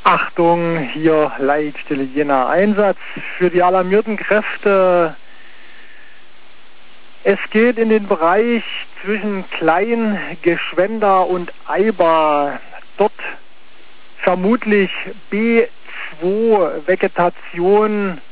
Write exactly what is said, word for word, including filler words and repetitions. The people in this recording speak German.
Achtung, hier Leitstelle Jena, Einsatz für die alarmierten Kräfte. Es geht in den Bereich zwischen Klein, Geschwenda und Eiber. Dort vermutlich B zwei Vegetation